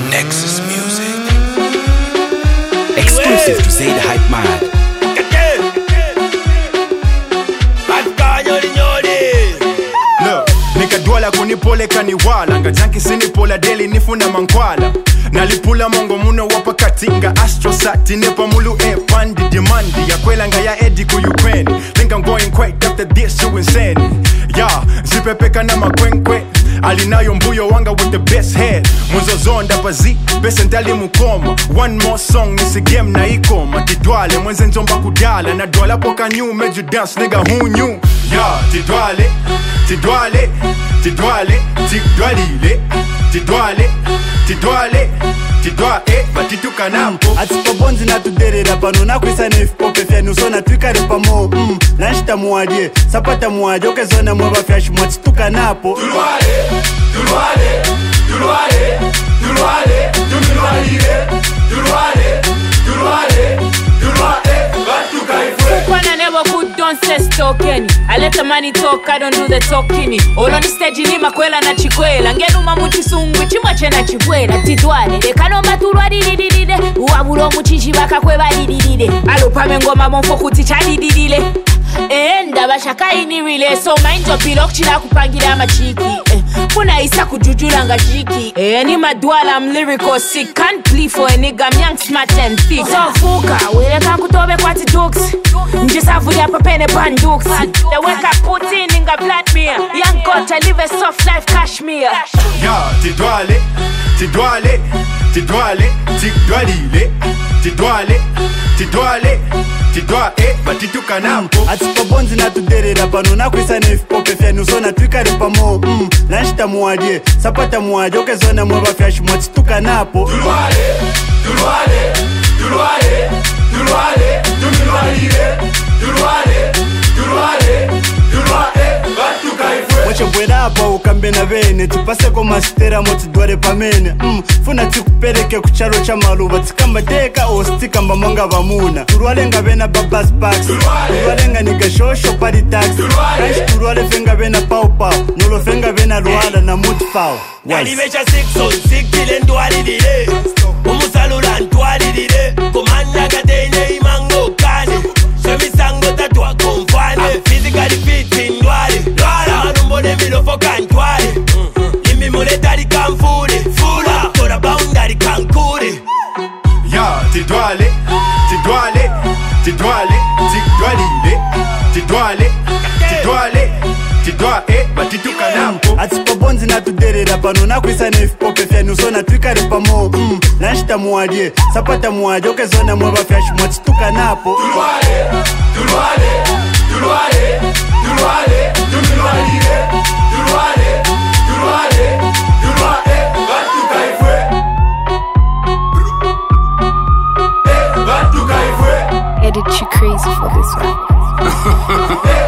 Nexus Music. Exclusive to Say the Hype Man. Nikadwala kunipole kaniwala Ngajanki sinipola deli nifuna mankwala Nalipula mongo muno wapakati Nga astrosati nepa mulu pandi demandi Ya kwela nga ya edi ku Ukraine Think I'm going quite after this you insane Yeah, zipepeka na makwenkwe Alinayo mbuyo wanga with the best head Mwenzo zonda pazi, bese ndali mukoma One more song nisi game na ikoma Tidwale, mwenze njomba kudala Na dwala poka new, made you dance nigga who knew Yeah, tidwale, tidwale, tidwale, tidwalile Tidwale, tidwale, tidwale, batituka nampo Atipa bonzi na tuderera pano na kwisa nefipope fya nusona twikari pamo Lanshita muadie, sapata muadie, oke zona mweba fyashi mwatituka napo Tulwale, tulwale, tulwale, tulwale, tulwalile Tulwale, tulwale, tulwale, batuka ifwe Kwana never could don't say stoken I let the money talk, I don't do the talking All on the stage ni makwela na chikwela Ngenu mamuchi sungu, chimwache na chikwela Tidwale, dekanomba tulwa dididide Uwabulo muchishi baka kweba dididide Alupame ngoma monfo kuticha dididile Enda bashaka ini relay So mind your pilok chila kupangira machiki Funa isa kujujula nga jiki Ni madwala I'm lyrical sick Can't plea for a nigga I'm young smart and thick So fuka Wile kankutobe kwa tidux Njisavu ya papene bandux The work I put in inga Vladimir Young God I live a soft life Kashmir Yeah, tidwale, tidwale, tidwale, tidwalile Tidwale, tidwale, tidwale, batituka nampo Atipa bonzi na tuderera pano na kwisa nefipope fya nusona twikari pamo Lanshita muadie, sapata muadie, oke zona mweba fyashi mwatituka napo Tulwale, tulwale, tulwale, tulwale, tulwalile Tulwale, tulwale, tulwale, batuka ifwe Mwache bweda apa ukambe na bene Tipaseko mastera motidware pamene Funa tikupereke kucharo cha maluba Tikamba teka o stikamba mwanga vamuna Turwale nga bena babas packs Turwale nga niga shosho party tax Kanshi turwale fenga bena pau pau Nolo fenga bena luala na mutu pau Nalivesha 6 on 6 kile ndwali dile Umusalula ntwali dile Komanda katene imango kane Shemisango tatwa komfane Physically fit ndwali Manumbo de milofo kantwali Imi monetari kamfule Fula Kora boundary kankure Yeah, tidwale, tidwale, tidwale, tidwalile Tidwale, tidwale, tidwale, batituka nampo Atipa bonzi na tuderera pano na kwisa nefipope fya nusona twikari pamo Lanshita muadie, sapata muadie, oke zona mweba fyashi mwatituka napo Tulwale, tulwale, tulwale, tulwale, tulwalile Tulwale, tulwale, tulwale, batuka ifwe Batuka ifwe Edit you crazy for this one.